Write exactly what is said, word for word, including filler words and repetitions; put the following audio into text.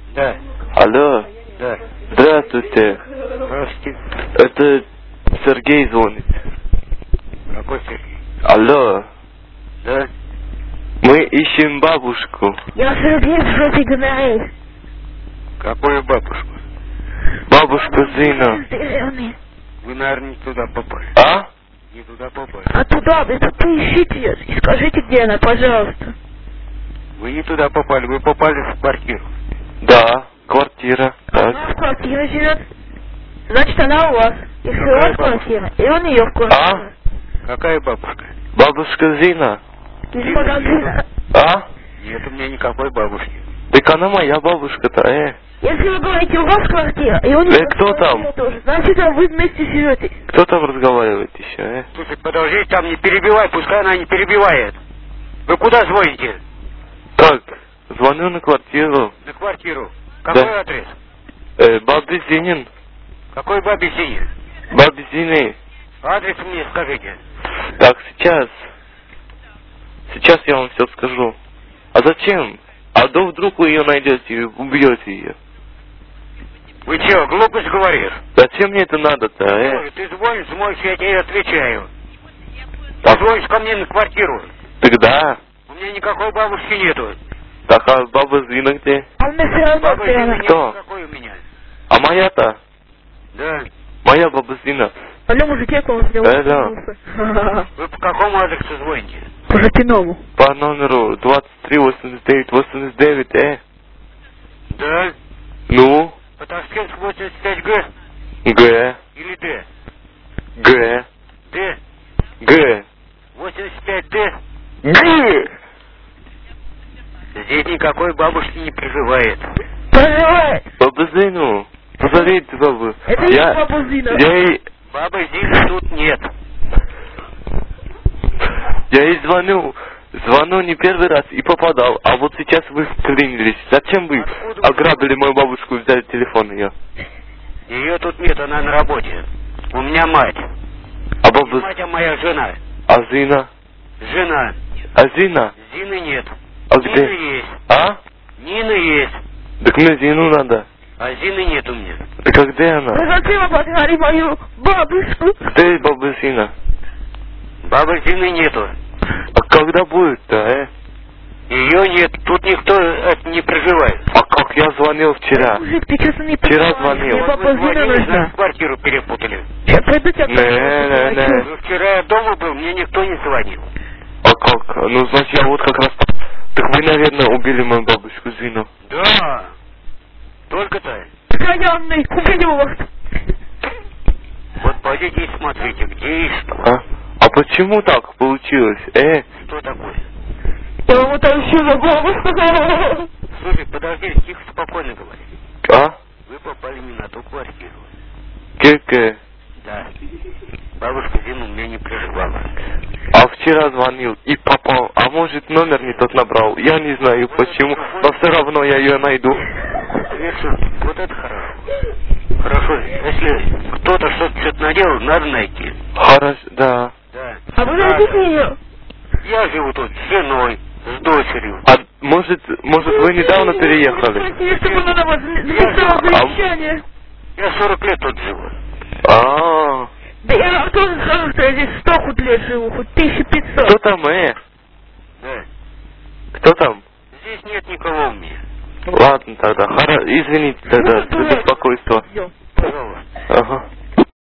Да. Алло. Да. Здравствуйте. Здравствуйте. Это Сергей звонит. Какой Сергей? Алло. Да. Мы ищем бабушку. Я Сергей, что ты говоришь? Какую бабушку? Бабушка Зина. Зеленый. Вы, наверное, не туда попали. А? Не туда попали. А туда, это поищите ее и скажите, где она, пожалуйста. Вы не туда попали, вы попали в квартиру. Да, квартира. Она Так. в квартире живет. Значит, она у вас. Если у вас квартира, и он ее в квартире. Какая бабушка? Бабушка Зина. Из магазина. А? Нет у меня никакой бабушки. Так она моя бабушка-то, э. Если вы говорите, у вас квартира, и он Э, кто там? тоже, значит, вы вместе живете. Кто там разговаривает еще, э? Слушай, подожди, там не перебивай, пускай она не перебивает. Вы куда звоните? Так, звоню на квартиру. На квартиру. Какой Да. адрес? Э, бабы Зинин. Какой бабе Зине? Бабе Зины. Адрес мне скажите. Так, сейчас. Сейчас я вам все скажу. А зачем? А то вдруг вы ее найдете и убьете ее. Вы че, глупость говоришь? Зачем мне это надо-то, э? Ой, ты звонишь, звонишь, я тебе отвечаю. Ты Так, звонишь ко мне на квартиру. тогда. У меня никакой бабушки нету. Так, а баба Зина где? А у меня все равно Бабы Зины прямо. нет Кто? никакой у меня. А моя-то? Да. Моя баба Зина. Алло, мужики, я к вам сделал. Да, да. Вы по какому адресу звоните? По Жапинову. По номеру двадцать три восемьдесят девять восемьдесят девять, э? Да. Ну? По Ташкентск восемьдесят пять Г Г. или Д? Г. Д. Г. восемьдесят пять Д. Г. Здесь никакой бабушки не проживает. Проживает. Баба Зину. Позовите бабу. Это я, я баба Зина. Я ей... Бабы Зины тут нет. Я ей звоню. Звоню не первый раз и попадал. А вот сейчас вы вклинились. Зачем вы Откуда вы- ограбили мою бабушку и взяли телефон ее? Ее тут нет, она на работе. У меня мать. А Не баба... мать, а моя жена. А Зина? Жена. А Зина? Зины нет. А Нина где? есть. А? Нина есть. Так мне Зину надо. А Зины нет у меня. Так а где она? Вы зачем обозвали мою бабушку? Где баба Зина? Бабы Зины нету. А когда будет-то, э? Ее нет. Тут никто это не проживает. А как я звонил вчера? Мужик, ты что-то не Вчера понимаешь. звонил. Мне Вот баба вы Зина звонили, нужна. значит, квартиру перепутали. Сейчас пойду тебя Не, не, не. Ну, вчера я дома был, мне никто не звонил. А как? Ну, значит, я вот как раз... Так вы, наверное, убили мою бабушку Зину. Да. Только-то. Каянный, убью вас. Вот пойдите и смотрите, где и что. А? А почему так получилось, э? Что такое? Я вам утащила бабушку. Слушай, подожди, тихо, спокойно говори. А? Вы попали не на ту квартиру. Ке-ке. Да. Бабушка Зина у меня не проживала. А вчера звонил и попал. А может, номер не тот набрал. Я не знаю почему. Но все равно я ее найду. Видишь, вот это хорошо. Хорошо, если кто-то что-то что-то наделал, надо найти. Хорошо, да. Да. А вы Надо. найдите ее. Я живу тут с женой, с дочерью. А может, может вы недавно переехали? Спросили, чтобы она на вас записала завещание. Я сорок лет тут живу. А, Да я вам тоже скажу, что я здесь сто хоть лет живу, хоть тысяча кто пятьсот. там, э? Да. Кто там? Здесь нет никого у меня. Ладно тогда, хоро... извините тогда за беспокойство. Идем. Пожалуйста. Ага.